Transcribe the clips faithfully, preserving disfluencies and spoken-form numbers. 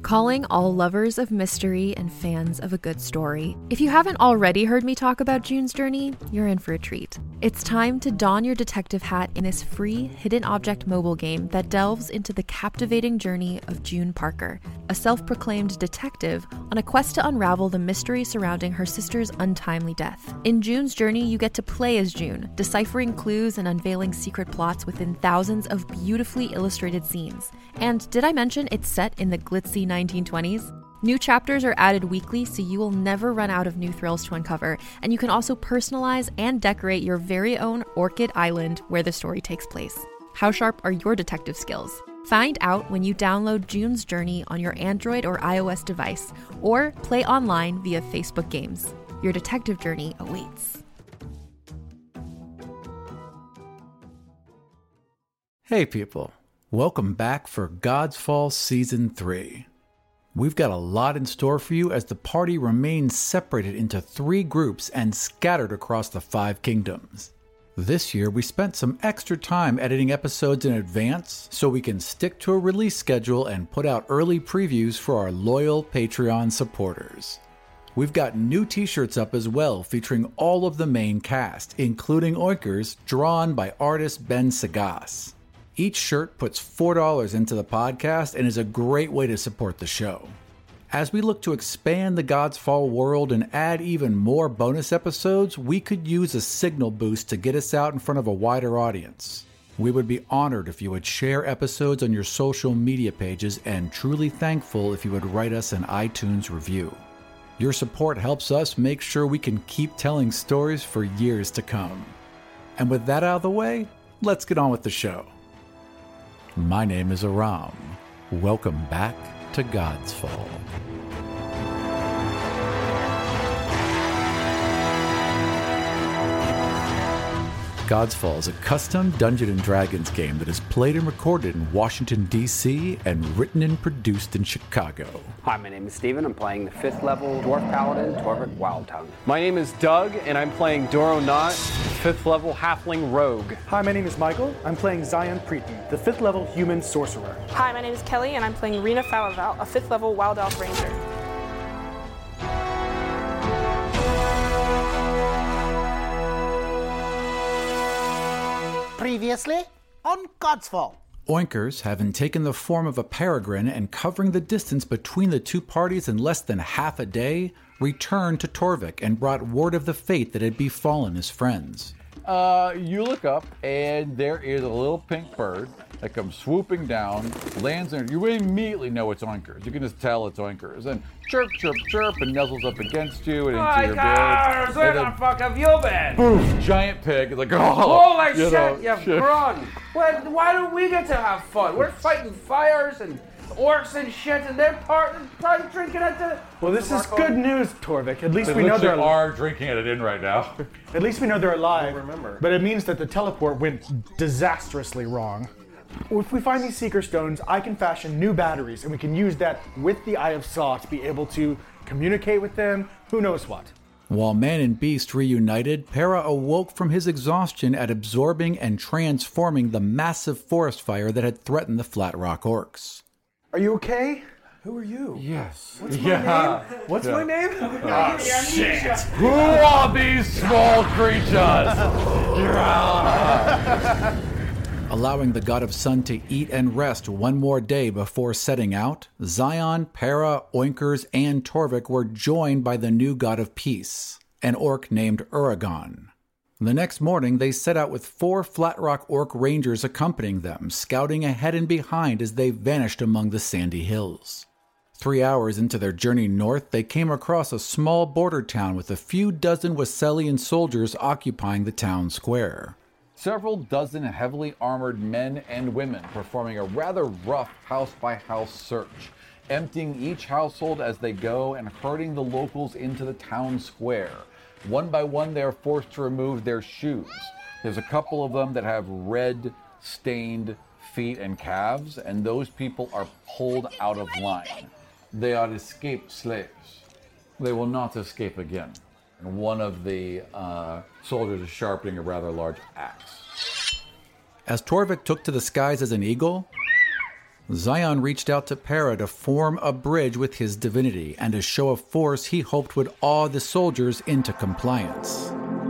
Calling all lovers of mystery and fans of a good story. If you haven't already heard me talk about June's Journey, you're in for a treat. It's time to don your detective hat in this free hidden object mobile game that delves into the captivating journey of June Parker, a self-proclaimed detective on a quest to unravel the mystery surrounding her sister's untimely death. In June's Journey, you get to play as June, deciphering clues and unveiling secret plots within thousands of beautifully illustrated scenes. And did I mention it's set in the glitzy nineteen twenties? New chapters are added weekly, so you will never run out of new thrills to uncover, and you can also personalize and decorate your very own Orchid Island where the story takes place. How sharp are your detective skills? Find out when you download June's Journey on your Android or iOS device, or play online via Facebook Games. Your detective journey awaits. Hey people, welcome back for God's Fall Season three. We've got a lot in store for you as the party remains separated into three groups and scattered across the five kingdoms. This year, we spent some extra time editing episodes in advance so we can stick to a release schedule and put out early previews for our loyal Patreon supporters. We've got new t-shirts up as well featuring all of the main cast, including Oinkers, drawn by artist Ben Sagas. Each shirt puts four dollars into the podcast and is a great way to support the show. As we look to expand the God's Fall world and add even more bonus episodes, we could use a signal boost to get us out in front of a wider audience. We would be honored if you would share episodes on your social media pages and truly thankful if you would write us an iTunes review. Your support helps us make sure we can keep telling stories for years to come. And with that out of the way, let's get on with the show. My name is Aram. Welcome back to God's Fall. God's Fall is a custom Dungeons and Dragons game that is played and recorded in Washington, D C and written and produced in Chicago. Hi, my name is Steven. I'm playing the fifth level Dwarf Paladin, Torvik Wildtongue. My name is Doug, and I'm playing Doro Knot, fifth level Halfling Rogue. Hi, my name is Michael. I'm playing Zion Preeton, the fifth level Human Sorcerer. Hi, my name is Kelly, and I'm playing Rena Falaval, a fifth level Wild Elf Ranger. Previously on God's Fall. Oinkers, having taken the form of a peregrine and covering the distance between the two parties in less than half a day, returned to Torvik and brought word of the fate that had befallen his friends. Uh, you look up, and there is a little pink bird that comes swooping down, lands in. You immediately know it's Oinkers. You can just tell it's Oinkers. And chirp, chirp, chirp, and nuzzles up against you and into Hi your guys, beard. where And the then, fuck have you been? poof, giant pig. Like, oh, Holy you shit, know, you've shit. grown. Well, why don't we get to have fun? We're fighting fires and orcs and shit, and they're part, probably drinking at the... Well, this is Marco? good news, Torvik. At least They we know literally they're are drinking it in right now. At least we know they're alive. remember. But it means that the teleport went disastrously wrong. If we find these Seeker Stones, I can fashion new batteries, and we can use that with the Eye of Saw to be able to communicate with them. Who knows what? While man and beast reunited, Para awoke from his exhaustion at absorbing and transforming the massive forest fire that had threatened the Flat Rock Orcs. Are you okay? Who are you? Yes. What's my yeah. name? What's my name? Oh, shit. Who are these small creatures? Allowing the god of sun to eat and rest one more day before setting out, Zion, Para, Oinkers, and Torvik were joined by the new god of peace, an orc named Uragon. The next morning, they set out with four Flat Rock Orc Rangers accompanying them, scouting ahead and behind as they vanished among the sandy hills. Three hours into their journey north, they came across a small border town with a few dozen Wesselian soldiers occupying the town square. Several dozen heavily armored men and women performing a rather rough house-by-house search, emptying each household as they go and herding the locals into the town square. One by one, they are forced to remove their shoes. There's a couple of them that have red-stained feet and calves, and those people are pulled out of line. They are escaped slaves. They will not escape again. And one of the uh, soldiers is sharpening a rather large axe. As Torvik took to the skies as an eagle, Zion reached out to Para to form a bridge with his divinity and a show of force he hoped would awe the soldiers into compliance.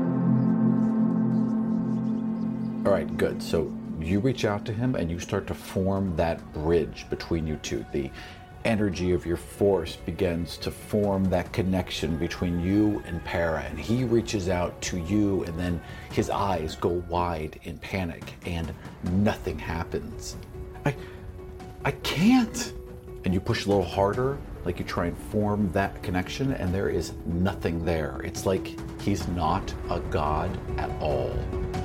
All right, good. So you reach out to him and you start to form that bridge between you two. The energy of your force begins to form that connection between you and Para, and he reaches out to you, and then his eyes go wide in panic and nothing happens. I I can't. And you push a little harder, like you try and form that connection, and there is nothing there. It's like he's not a god at all.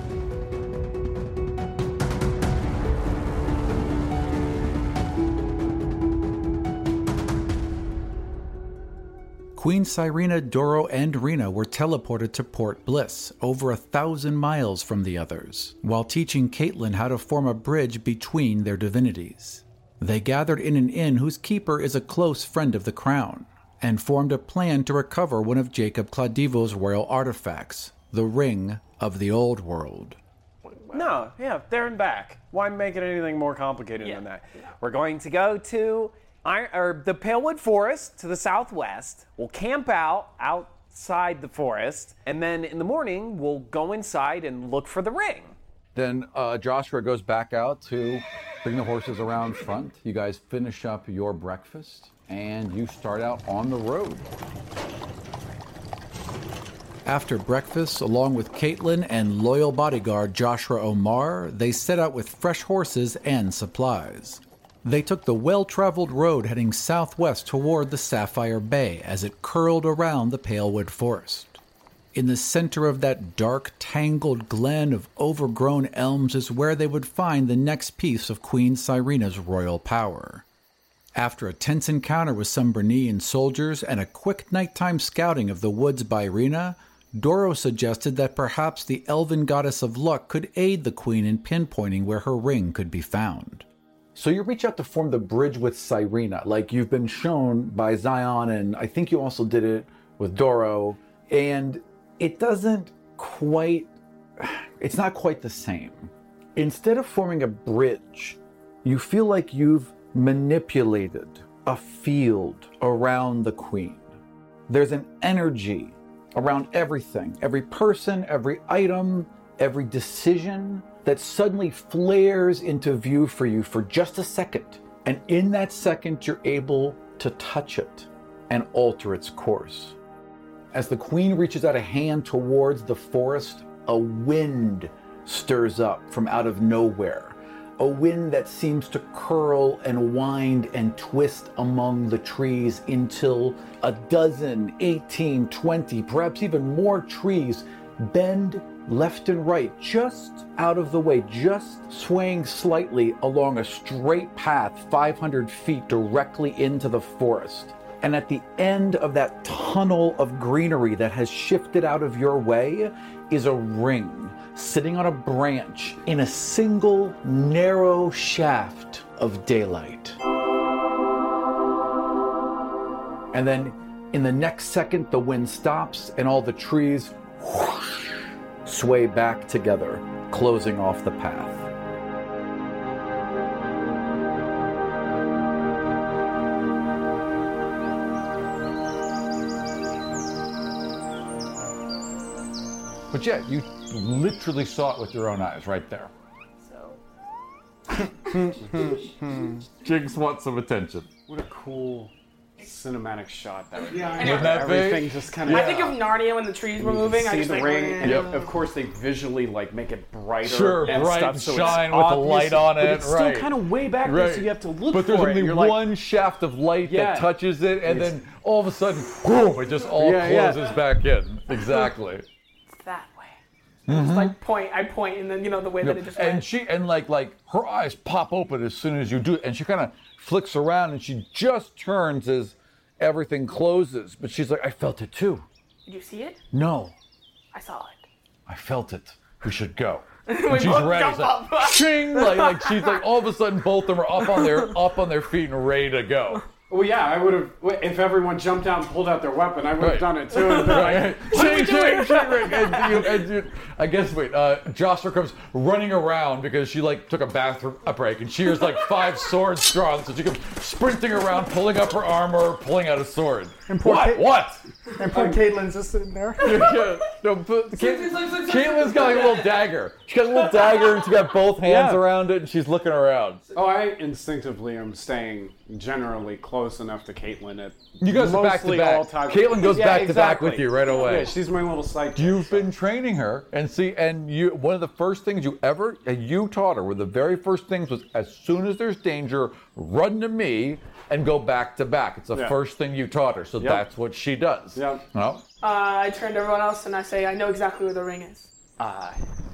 Queen Cyrena, Doro, and Rena were teleported to Port Bliss, over a thousand miles from the others, while teaching Caitlin how to form a bridge between their divinities. They gathered in an inn whose keeper is a close friend of the crown, and formed a plan to recover one of Jacob Claudivo's royal artifacts, the Ring of the Old World. No, yeah, there and back. Why make it anything more complicated Yeah. than that? We're going to go to Iron, or the Palewood Forest to the southwest. We'll camp out outside the forest, and then in the morning, we'll go inside and look for the ring. Then uh, Joshua goes back out to bring the horses around front. You guys finish up your breakfast, and you start out on the road. After breakfast, along with Caitlin and loyal bodyguard Joshua Omar, they set out with fresh horses and supplies. They took the well-traveled road heading southwest toward the Sapphire Bay as it curled around the Palewood Forest. In the center of that dark, tangled glen of overgrown elms is where they would find the next piece of Queen Cyrena's royal power. After a tense encounter with some Bernean soldiers and a quick nighttime scouting of the woods by Rena, Doro suggested that perhaps the elven goddess of luck could aid the queen in pinpointing where her ring could be found. So you reach out to form the bridge with Cyrena, like you've been shown by Zion, and I think you also did it with Doro, and it doesn't quite, it's not quite the same. Instead of forming a bridge, you feel like you've manipulated a field around the queen. There's an energy around everything, every person, every item, every decision that suddenly flares into view for you for just a second. And in that second, you're able to touch it and alter its course. As the queen reaches out a hand towards the forest, a wind stirs up from out of nowhere. A wind that seems to curl and wind and twist among the trees until a dozen, eighteen, twenty, perhaps even more trees bend left and right, just out of the way, just swaying slightly along a straight path five hundred feet directly into the forest. And at the end of that tunnel of greenery that has shifted out of your way is a ring sitting on a branch in a single narrow shaft of daylight. And then in the next second, the wind stops and all the trees whoosh, sway back together, closing off the path. But yeah, you literally saw it with your own eyes right there. So. Jigs wants some attention. What a cool cinematic shot that would be. Yeah, I know. Wouldn't that be? Everything just kind of. I think of Narnia when the trees were moving. I See just the think, ring, mm. and of, of course they visually like make it brighter. Sure, and bright stuff, and so shine it's with the obvious, light on but it, it's still right. kind of way back there, so you have to look but for there's it. only You're like, one shaft of light Yeah. that touches it, and It's- then all of a sudden, boom, it just all Yeah, yeah. closes back in. Exactly. It's that way. Just like point, I point, and then you know the way that it just And went. she and like like her eyes pop open as soon as you do it, and she kind of flicks around and she just turns as everything closes. But she's like, I felt it too. Did you see it? No, I saw it. I felt it. We should go. We And she's both ready. jump It's like, up. shing! Like, like she's like all of a sudden both of them are up on their up on their feet and ready to go. Well, yeah, I would have. If everyone jumped out and pulled out their weapon, I would have Right. done it too. And been like, What are we doing? And you, and you, I guess, wait, uh, Jocelyn comes running around because she, like, took a bathroom a break, and she has, like, five swords drawn, so she comes sprinting around, pulling up her armor, pulling out a sword. And poor What? Kate- What? And poor Caitlin's just sitting there. Yeah, no, but Cait- Caitlin's got, like, a little dagger. She got a little dagger, and she got both hands Yeah. around it, and she's looking around. Oh, I instinctively am staying generally close enough to Caitlin at You guys are back to mostly back. all times. Caitlin goes Yeah, back to back exactly. with you right away. Yeah, she's my little sidekick. You've so. been training her, and see, and you. One of the first things you ever uh, you taught her, were the very first things was as soon as there's danger, run to me and go back to back. It's the Yeah. first thing you taught her, so Yep. that's what she does. Yep. Well, Uh, I turn to everyone else and I say, I know exactly where the ring is. Uh,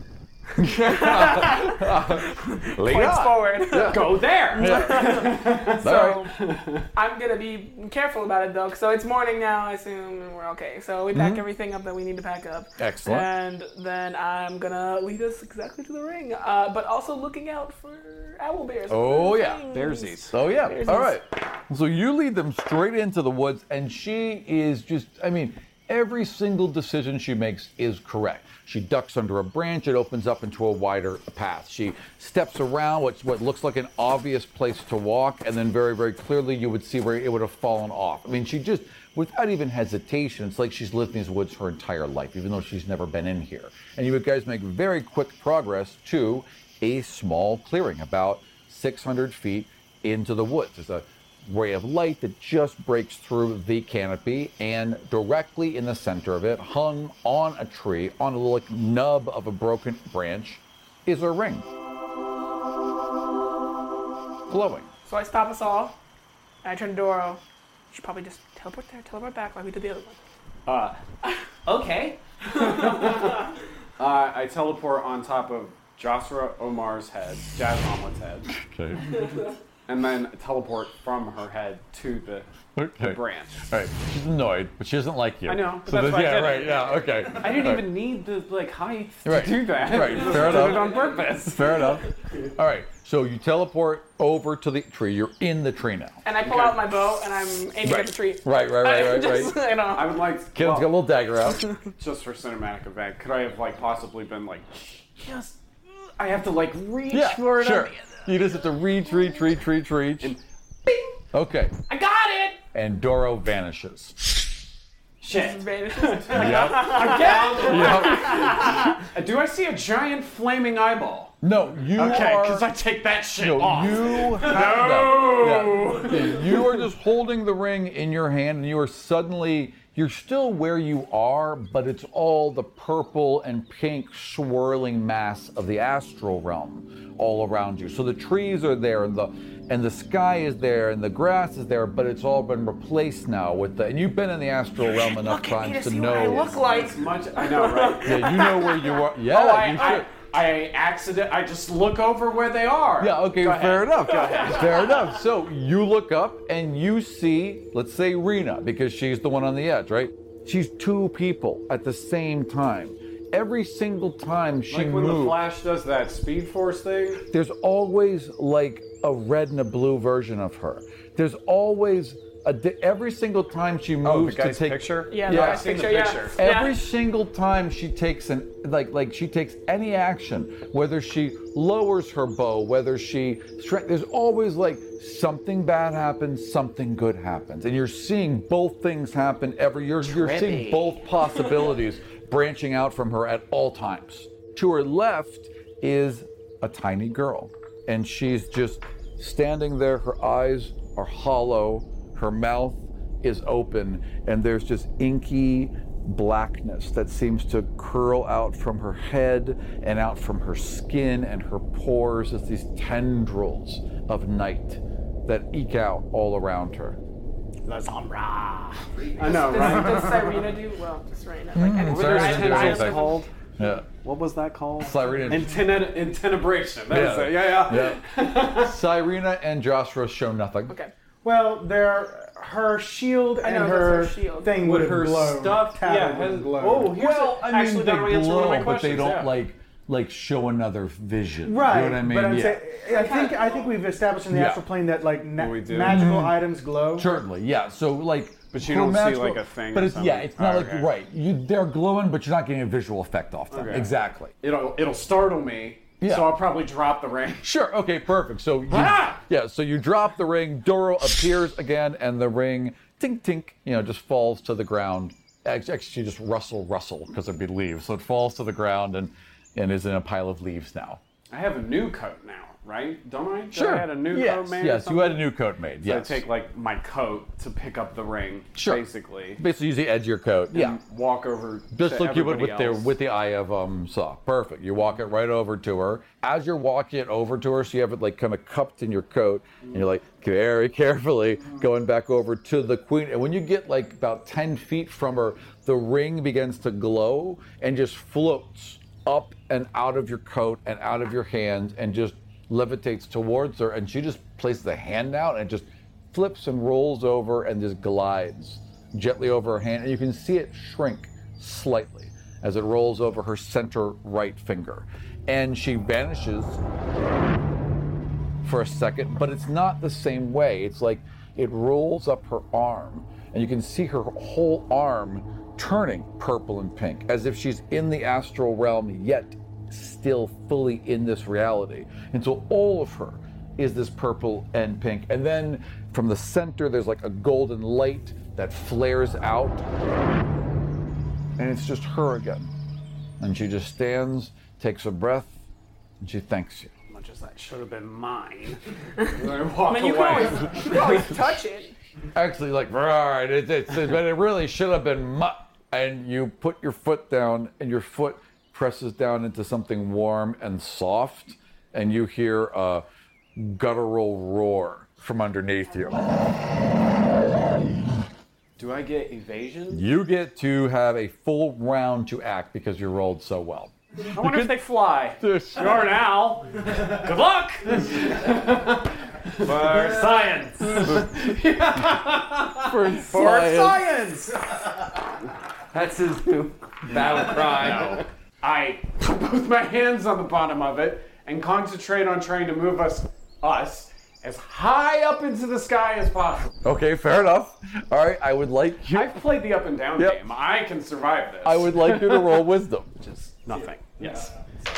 lead Points on. forward. Go there. So I'm gonna be careful about it though. So it's morning now, I assume, and we're okay. So we pack everything up that we need to pack up. Excellent. And then I'm gonna lead us exactly to the ring, uh, but also looking out for owl bears. Oh yeah, Bearsies. Oh yeah. Bearsies. All right. So you lead them straight into the woods, and she is just. I mean, every single decision she makes is correct. She ducks under a branch, it opens up into a wider path. She steps around what's what looks like an obvious place to walk, and then very, very clearly you would see where it would have fallen off. I mean, she just, without even hesitation, it's like she's lived in these woods her entire life, even though she's never been in here. And you guys make very quick progress to a small clearing, about six hundred feet into the woods. There's a ray of light that just breaks through the canopy, and directly in the center of it, hung on a tree, on a little like, nub of a broken branch, is a ring. Glowing. So I stop us all, and I turn to Doro. You should probably just teleport there, teleport back like we did the other one. uh, okay. Uh, I teleport on top of Josra Omar's head, Jazz Omelet's head, Okay. and then teleport from her head to the, Okay. the branch. All right. She's annoyed, but she doesn't like you. I know, but So that's the- why I yeah, did it. right. Yeah. Okay. I didn't All right. even need the like height to Right. do that. Right, I just fair did enough. it on purpose. Fair enough. All right. So you teleport over to the tree. You're in the tree now. And I pull out my bow and I'm aiming Right. at the tree. Right. Right. Right. Right. Just, right. you know. I would like. Caitlin's got a little dagger out. Just for cinematic event, could I have like possibly been like, just I have to like reach Yeah, for it. sure. You just have to reach, reach, reach, reach, reach. And Okay. I got it! And Doro vanishes. Shit. Vanishes. Yep. Again? Yep. Do I see a giant flaming eyeball? No, you Okay, are. because I take that shit no, off. you have no. Yeah. Yeah, you are just holding the ring in your hand, and you are suddenly. You're still where you are, but it's all the purple and pink swirling mass of the astral realm all around you. So the trees are there, and the and the sky is there, and the grass is there, but it's all been replaced now with the. And you've been in the astral realm enough Look at me times to to see know. what I look like. Much, I know, right? Yeah, you know where you are. Yeah, Oh, I, you I, should. I accident. I just look over where they are. Yeah, okay, Go fair ahead. enough. Go ahead. Fair enough. So you look up and you see, let's say Rena, because she's the one on the edge, right? She's two people at the same time. Every single time she Like when moves, the Flash does that Speed Force thing. there's always like a red and a blue version of her. There's always a di- every single time she moves Oh, the to guy's take picture. Yeah, Yeah, the I've guy's seen the picture, yeah. picture. Every Yeah. single time she takes an like like she takes any action, whether she lowers her bow, whether she strength, there's always like something bad happens, something good happens, and you're seeing both things happen. Every you're you're seeing Trippy. both possibilities branching out from her at all times. To her left is a tiny girl, and she's just standing there. Her eyes are hollow, her mouth is open, and there's just inky blackness that seems to curl out from her head and out from her skin and her pores as these tendrils of night that eke out all around her. I know, Does, right? does Cyrena do? Well, just Cyrena. Like, and Mm, Cyrena I- did I- the I- same thing. called? Yeah. What was that called? Cyrena. Intene- Intenebration. That was Yeah. it. Yeah, yeah. Yeah. Cyrena and Joshua show nothing. Okay. Well, their her shield I and know, that's her her shield. thing Would would her glow. stuff? Tattle Yeah. would has- glow. Oh, here's Well, a, I mean, actually they that'll answer one of glow, my but questions. they don't yeah. like. like show another vision. Right. You know what I mean? But I'm yeah. saying, I think I think we've established in the Yeah. astral plane that like na- We do. magical Mm-hmm. items glow. Certainly, yeah. So like, But you for don't see, magical- like, a thing But or it's yeah, something? it's not Oh, like okay. right. You they're glowing, but you're not getting a visual effect off them. Okay. Exactly. It'll it'll startle me. Yeah. So I'll probably drop the ring. Sure. Okay. Perfect. So you, Ah! yeah. So you drop the ring. Doro appears again, and the ring, tink tink, you know, just falls to the ground. Actually, actually just rustle rustle because there'd be leaves. So it falls to the ground and and is in a pile of leaves now. I have a new coat now, right? Don't I? Did Sure. I had a new yes, coat made. or Yes. You something? had a new coat made. So Yes. I take like my coat to pick up the ring, Sure. basically. Basically, use the edge of your coat. and Yeah. Walk over. Just to like you would with everybody the else. with the eye of um Saw. Perfect. You walk it right over to her. As you're walking it over to her, so you have it like kind of cupped in your coat, and you're like very carefully going back over to the queen. And when you get like about ten feet from her, the ring begins to glow and just floats up and out of your coat and out of your hand and just levitates towards her. And she just places a hand out and it just flips and rolls over and just glides gently over her hand, and you can see it shrink slightly as it rolls over her center right finger. And she vanishes for a second, but it's not the same way. It's like it rolls up her arm, and you can see her whole arm turning purple and pink, as if she's in the astral realm, yet still fully in this reality. And so all of her is this purple and pink. And then from the center, there's like a golden light that flares out, and it's just her again. And she just stands, takes a breath, and she thanks you. Much as that should have been mine. And I walk I mean, you can away. always, you can always touch it. Actually, like, right, it, it's, it, but it really should have been mu- and you put your foot down, and your foot presses down into something warm and soft, and you hear a guttural roar from underneath you. Do I get evasion? You get to have a full round to act because you rolled so well. I wonder if they fly. This- Sure now. Good luck. For science. For For science. science. That's his new battle cry. I put both my hands on the bottom of it and concentrate on trying to move us, us, as high up into the sky as possible. Okay, fair enough. All right, I would like you. I've played the up and down Yep. game. I can survive this. I would like you to roll wisdom. Which is nothing. Yes.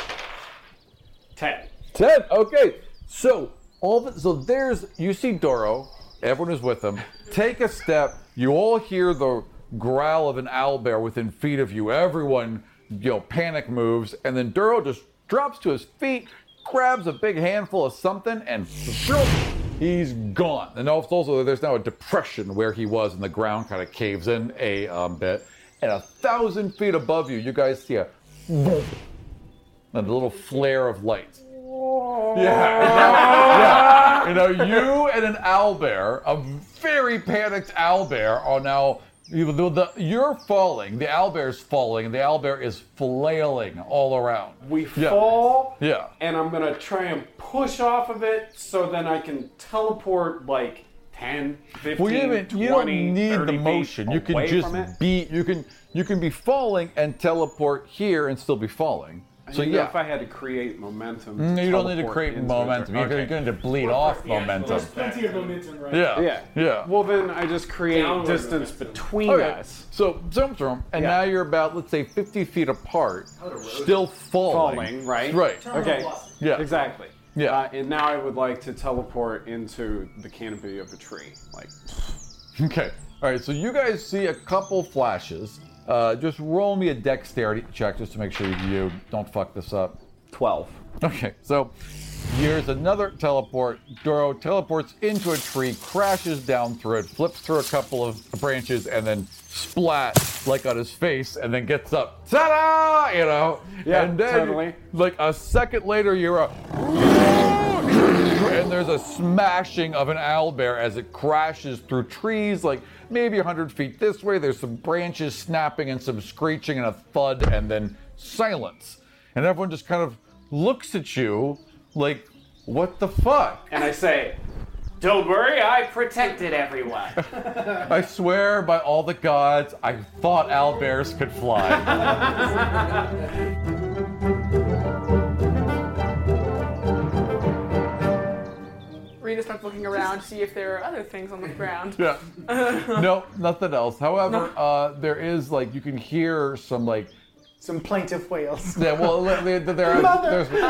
Ten. Ten. Okay. So all the, so there's you see Doro. Everyone is with him. Take a step. You all hear the growl of an owlbear within feet of you. Everyone, you know, panic moves, and then Duro just drops to his feet, grabs a big handful of something, and he's gone. And also, there's now a depression where he was, and the ground kind of caves in a um, bit. And a thousand feet above you, you guys see a and a little flare of light. Yeah, yeah. You know, you and an owlbear, a very panicked owlbear, are now. You, the, the, you're falling, the owlbear's falling, and the owlbear is flailing all around. We Yeah. fall, Yeah. and I'm gonna try and push off of it so then I can teleport like ten, fifteen, Well, you, haven't- you twenty, don't need thirty the motion. feet You can away just from it. be. You can. You can be falling and teleport here and still be falling. I So didn't know yeah. if I had to create momentum. Mm, to you don't need to teleport create into momentum. it. You're Okay. going to bleed off momentum. There's plenty of momentum, right? Yeah. Yeah. Yeah. Well, then I just create Downward distance momentum. between Okay. us. So zoom through, and Yeah. now you're about, let's say, fifty feet apart, still falling. Falling, right? Right. Okay. Yeah. Exactly. Yeah. Uh, and now I would like to teleport into the canopy of a tree. Like, Okay. All right. So you guys see a couple flashes. Uh, just roll me a dexterity check just to make sure you don't fuck this up. twelve. Okay, so here's another teleport. Doro teleports into a tree, crashes down through it, flips through a couple of branches, and then splat like on his face, and then gets up. Ta-da! You know? Yeah, and then, totally. like a second later, you're a. And there's a smashing of an owlbear as it crashes through trees, like maybe one hundred feet this way. There's some branches snapping and some screeching and a thud, and then silence. And everyone just kind of looks at you like, what the fuck? and I say, "Don't worry, I protected everyone." I swear by all the gods, I thought owlbears could fly. Elena starts looking around to see if there are other things on the ground. Yeah. No, nothing else. However, uh, there is like you can hear some like some plaintive wails. Yeah. Well, there, there, there Mother! there's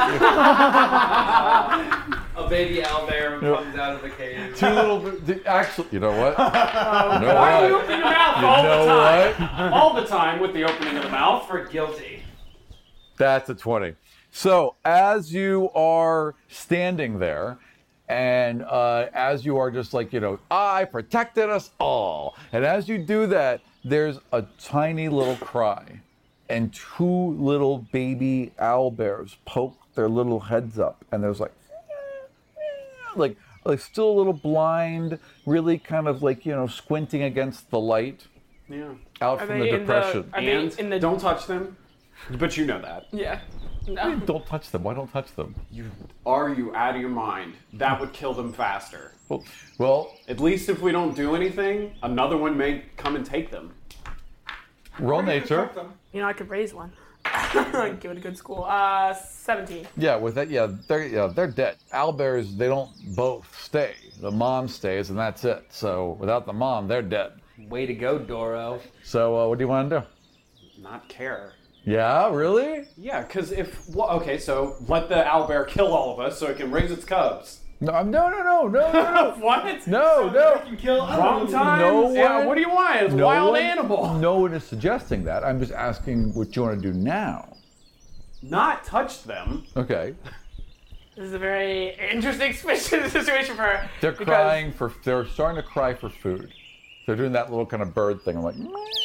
A baby owlbear comes out of the cave. two little. Actually, you know what? Oh, You know why what? do you open your mouth You all know the time? what? All the time with the opening of the mouth. For guilty. That's a twenty. So as you are standing there, and uh, as you are just like, you know, I protected us all. And as you do that, there's a tiny little cry. And two little baby owlbears poke their little heads up. And there's like, like, like still a little blind, really kind of like, you know, squinting against the light. Yeah. Out Are from they the in the- depression. are they And in the- don't touch them. But you know that. Yeah. No. Don't touch them. Why don't touch them? You are you out of your mind? That would kill them faster. Well, well, at least if we don't do anything, another one may come and take them. Roll nature. You know, I could raise one. Give it a good school. Uh, seventeen. Yeah, with that, yeah, they're yeah they're dead. Owlbears, they don't both stay. The mom stays, and that's it. So without the mom, they're dead. Way to go, Doro. So uh, what do you want to do? Not care. Yeah, really? Yeah, because if well, okay, so let the owlbear kill all of us so it can raise its cubs. No, no, no, no, no, no, no. What? No, no. Can kill Wrong time. No one, Yeah, what do you want? It's a no wild one- animal. No one is suggesting that. I'm just asking what you want to do now. Not touch them. Okay. This is a very interesting situation for her. They're because- crying for. They're starting to cry for food. They're doing that little kind of bird thing. I'm like.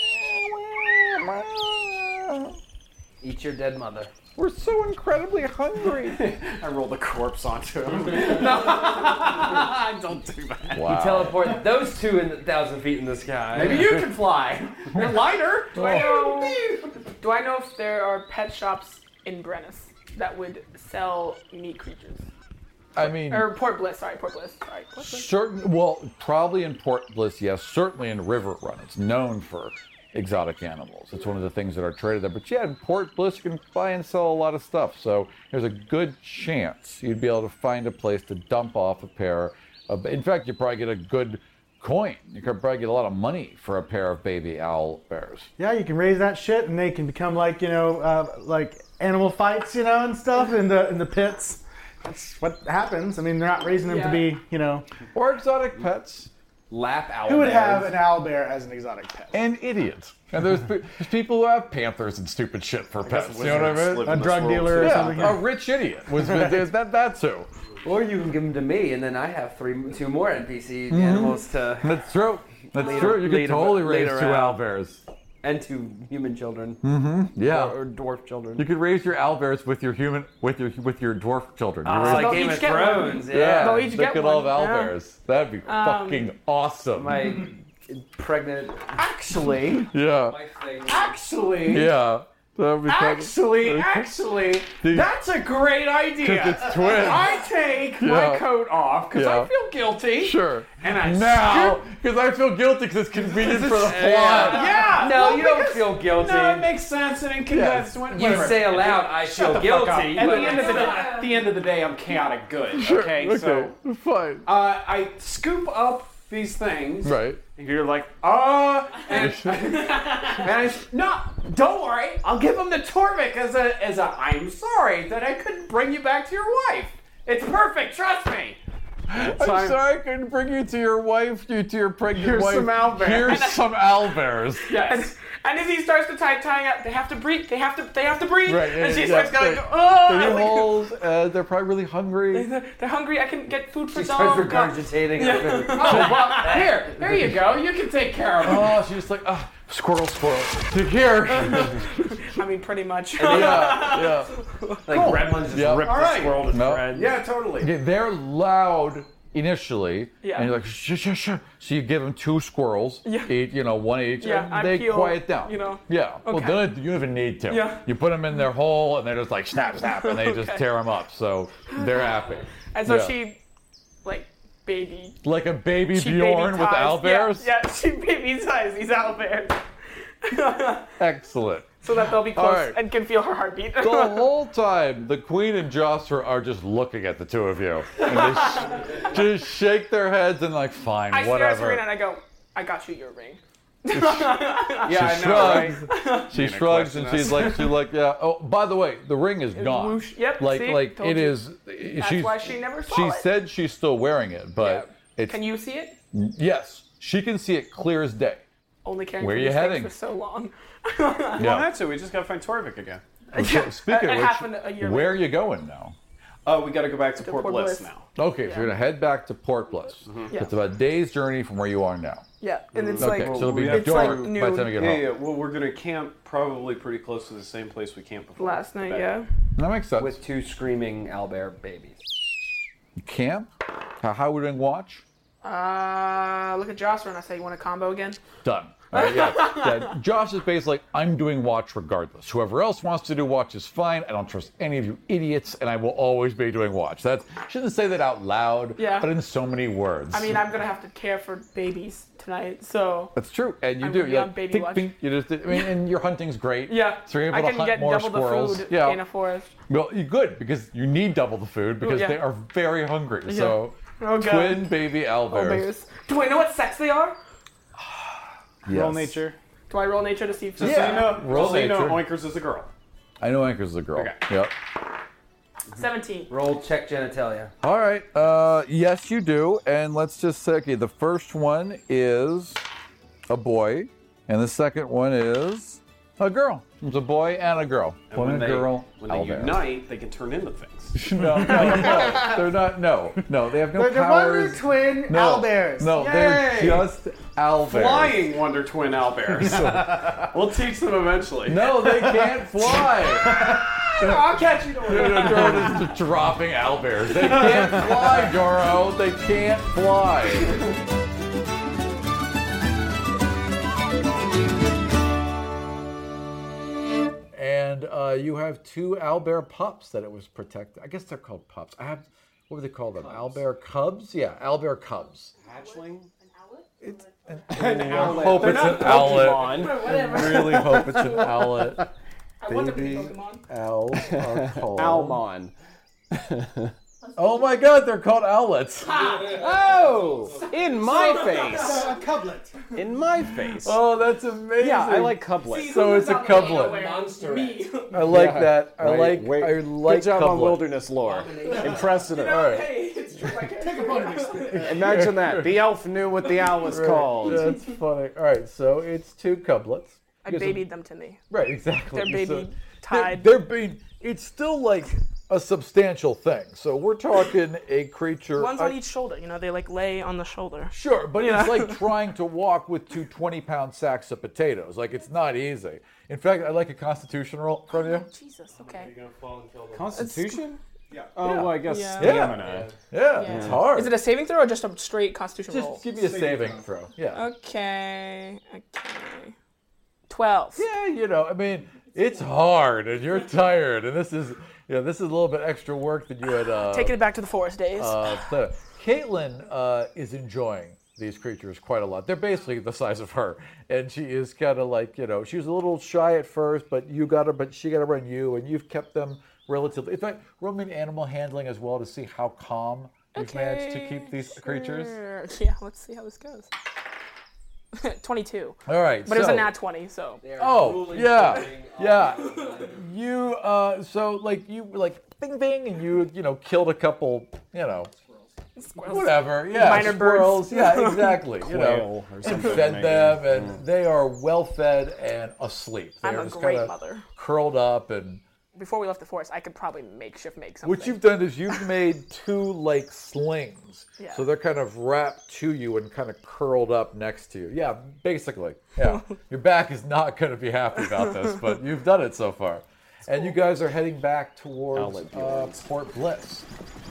Eat your dead mother. We're so incredibly hungry. I rolled a corpse onto him. No. Don't do that. Wow. You teleport those two in a thousand feet in the sky. Maybe you can fly. You're lighter. Do I know? Do I know if there are pet shops in Brennus that would sell meat creatures? I mean, Or Port Bliss. Sorry, Port Bliss. Sorry, Port Bliss. certain. Well, probably in Port Bliss, yes. Certainly in River Run, it's known for exotic animals. It's one of the things that are traded there. But yeah, in Port Bliss, you can buy and sell a lot of stuff. So there's a good chance you'd be able to find a place to dump off a pair of. In fact, you probably get a good coin. You could probably get a lot of money for a pair of baby owl bears. Yeah, you can raise that shit, and they can become like you know, uh, like animal fights, you know, and stuff in the in the pits. That's what happens. I mean, they're not raising them Yeah. to be, you know. Or exotic pets. Lap owl Who would bears. have an owl bear as an exotic pet? And idiots. And there's, pe- there's people who have panthers and stupid shit for pets. You know what I mean? A drug dealer or Yeah, something. a rich idiot was is that that's who. Or you can give them to me, and then I have three, two more N P C Mhm. animals to. That's true. That's lead- true. You lead could totally ar- raise lead two around. owlbears. And two human children. Mm-hmm. Yeah. Or, or dwarf children. You could raise your owlbears with your human, with your with your dwarf children. You Oh, raise- like They'll Game each of get one. Thrones. yeah, Yeah. They'll each they get could all one, have yeah. owlbears. That'd be Um, fucking awesome. My pregnant. Actually, yeah. wife thing. actually, Yeah. That'd be kind of- actually, actually, The- that's a great idea. 'Cause it's twins. I take Yeah. my coat off because Yeah. I feel guilty. Sure. And I Now, because I feel guilty because it's convenient for the plot. Yeah. No, well, you don't because- feel guilty. No, it makes sense, and it can Yes. that's when- You whatever. say aloud, I Shut feel the fuck up. guilty. At but the end of the day, at the end of the day, I'm chaotic good. Sure. Okay, so fine. uh, I scoop up these things. Right. And you're like, uh, and, and I, no, don't worry, I'll give him to Torvik as a, as a, I'm sorry that I couldn't bring you back to your wife. It's perfect, trust me. I'm So I'm- sorry I couldn't bring you to your wife, you to your pregnant Here's wife. some owlbears. Here's some owlbears. Yes. And as he starts to tie, tying up, they have to breathe. They have to. They have to breathe. Right, yeah, and she yeah, starts going, right. oh, They're like, holes, uh, they're probably really hungry. they're, they're hungry. I can get food for She dog. starts regurgitating. Yeah. Oh, well, here, here you go. You can take care of him. Oh, she's just like, ah, squirrel, squirrel. Take here. I mean, pretty much. yeah, yeah. Like gremlins just Yep. rip All the right. squirrel to No. shreds. Yeah, totally. Okay, they're loud initially, Yeah. and you're like, shh, shh, shh. So you give them two squirrels, Yeah. each, you know, one each, Yeah, and I they peel, quiet down. you know. Yeah. Well, Okay. then you don't even need to. Yeah. You put them in their hole, and they're just like snap, snap, and they just Okay. tear them up. So they're happy. And so Yeah. she, like, baby. Like a baby She Bjorn baby with ties- owlbears. Yeah, yeah, she baby ties these owlbears. Excellent. so that they'll be All close right. and can feel her heartbeat. The whole time, the Queen and Josser are just looking at the two of you. And they sh- just shake their heads and like, fine, I stare at whatever. Serena and I go, I got you your ring. Yeah, she I know, shrugs. right? She You're gonna shrugs question and she's us. like, she's like, yeah. Oh, by the way, the ring is gone. whoosh. Yep, Like, see? like Told it you. is. That's she's, why she never saw She it. said she's still wearing it, but it's. Can you see it? Yes, she can see it clear as day. Only caring Where for you these things heading? for so long. Well, Yeah. that's it. We just gotta find Torvik again. So, speaking It of happened a which, year where are you going now? Oh, we gotta go back to, To Port, Port Bliss, Bliss. now. Okay, so you're gonna head back to Port Bliss. Yeah. It's about a day's journey from where you are now. Yeah, and it's Okay, like so it'll be it's dark like by the noon. time you get Yeah, home. yeah. Well, we're gonna camp probably pretty close to the same place we camped before. last night. Bet. Yeah. That makes sense. With two screaming owlbear babies. Camp? How, how are we doing watch? Uh, look at Jocelyn and I say, you want a combo again? Done. All right, yeah. yeah. Josh is basically like, I'm doing watch regardless. Whoever else wants to do watch is fine. I don't trust any of you idiots, and I will always be doing watch. That's shouldn't say that out loud, Yeah. but in so many words. I mean, I'm gonna have to care for babies tonight, so That's true, and you I'm do. gonna be You're on like, baby think, watch. think, you just, I mean, and your hunting's great. yeah. So you're I able can to hunt get more double squirrels. the food yeah. in a forest. Well, you good because you need double the food because yeah. they are very hungry. So, Oh, God. twin baby owlbears. Owlbears. Do I know what sex they are? Yes. Roll nature. Do I roll nature to see if Just Yeah. so you know, Roll just so you know, nature. Oinkers is a girl. I know Anchor's is a girl. Okay. Yep. seventeen. Roll check genitalia. All right. Uh, yes, you do. And let's just say, okay, the first one is a boy, and the second one is a girl. It's a boy and a girl. And One when and they, girl. when they owlbear. unite, they can turn into things. no, no, no. They're not. No, no. They have no They're the powers. Wonder Twin no, owlbears. No, they're Yay! just owlbears. Flying Wonder Twin owlbears. We'll teach them eventually. No, they can't fly. I'll catch you. Doro is just dropping owlbears. They can't fly, Doro. They can't fly. And uh, you have two owlbear pups that it was protected. I guess they're called pups. I have, what would they call them? Owlbear cubs? Yeah, owlbear cubs. Hatchling? It's an, An I owlet. hope They're it's not an owlet. Pokemon. I really hope it's an owlet. I want them to be Baby Pokemon. owls are called. Almon. Oh my god, they're called owlets. Oh! In my face! A cublet. In my face. Oh, that's amazing. Yeah, I like cublets. So it's a cublet. Me. I like Yeah. that. I Right, like. wait. I like Good job on couplet. wilderness lore. Impressive. All right. Hey, it's true. I Take a bite of this. Imagine that. The elf knew what the owl was Right. called. That's funny. All right, so it's two couplets. I You guys babied them to me. Right, exactly. They're baby So tied. They're, they're being. It's still like a substantial thing. So we're talking a creature. One's I- on each shoulder. You know, they like lay on the shoulder. Sure, but Yeah. it's like trying to walk with two twenty-pound sacks of potatoes. Like, it's not easy. In fact, I'd like a constitution roll from you. Jesus. Okay. Constitution? Yeah. Oh, well, I guess Yeah. stamina. Yeah, Yeah. it's hard. Is it a saving throw or just a straight Constitution roll? Just give me a saving throw. Yeah. Okay. Okay. Twelve. Yeah, you know, I mean, it's hard, and you're tired, and this is, you know, this is a little bit extra work that you had. Uh, Taking it back to the forest days. Uh, so Caitlin uh, is enjoying these creatures quite a lot. They're basically the size of her, and she is kind of like, you know, she was a little shy at first, but you got her, but she got to run you, and you've kept them relatively. In fact, roll me an animal handling as well to see how calm you've managed to keep these creatures. Sure. Yeah, let's see how this goes. twenty-two. All right, But it was so- a nat twenty, so. Oh, yeah, yeah. You, uh, so like you like bing bing, and you, you know, killed a couple, you know, Squirrels. whatever, yeah, Minor squirrels, birds. yeah, exactly. You know, Quail or and something, fed maybe. them, and they are well fed and asleep. I'm They're a just great kinda mother. curled up, and Before we left the forest, I could probably makeshift make something. what you've done is you've made two like slings, Yeah. so they're kind of wrapped to you and kind of curled up next to you. Yeah, basically. Yeah, your back is not going to be happy about this, but you've done it so far. And you guys are heading back towards Outlet uh, Port Bliss.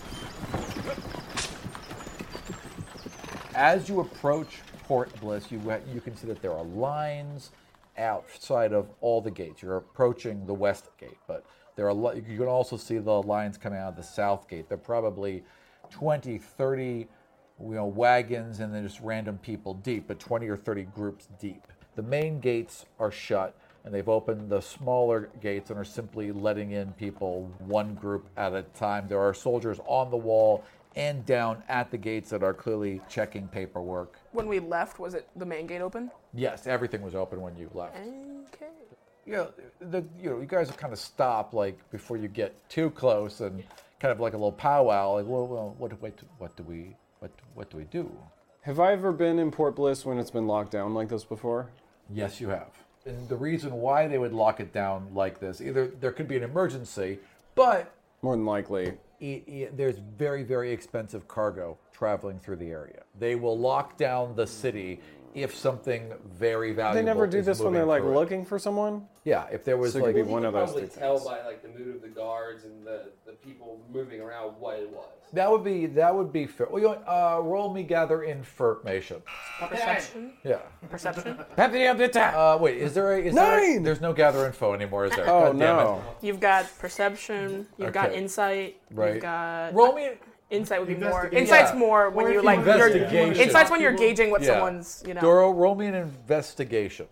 As you approach Port Bliss, you you can see that there are lines outside of all the gates. You're approaching the west gate, but there are li- you can also see the lines coming out of the south gate. They're probably twenty, thirty, you know, wagons and then just random people deep, but twenty or thirty groups deep. The main gates are shut. and they've opened the smaller gates and are simply letting in people one group at a time. There are soldiers on the wall and down at the gates that are clearly checking paperwork. When we left, was it the main gate open? Yes, everything was open when you left. Okay. You know, the, you know, you guys kind of stop like before you get too close and kind of like a little powwow. Like, well, well what, what, what do we, what, what do we do? Have I ever been in Port Bliss when it's been locked down like this before? Yes, you have. And the reason why they would lock it down like this, either there could be an emergency, but more than likely, it, it, there's very, very expensive cargo traveling through the area. They will lock down the city if something very valuable. They never do is this when they're moving like through it. looking for someone. Yeah, if there was So it like could be one of those probably two tell things. by like the mood of the guards and the, the people moving around what it was. That would be that would be fair. Well, you know, what, uh, roll me gather information. Perception? Yeah. Perception? Uh, wait, is there a is there a, there's no gather info anymore, is there? Oh, God damn no. it. You've got perception, you've got Okay. insight, Right. you've got... Roll me... Insight would be more... Investigation. Insight's Yeah. more when Or if you you like... You're, investigation. insight's when you're gauging what Yeah. someone's, you know... Doro, roll me an investigation.